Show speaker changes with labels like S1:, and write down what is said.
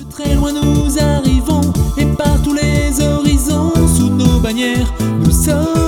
S1: Très loin nous arrivons, et par tous les horizons, sous nos bannières, nous sommes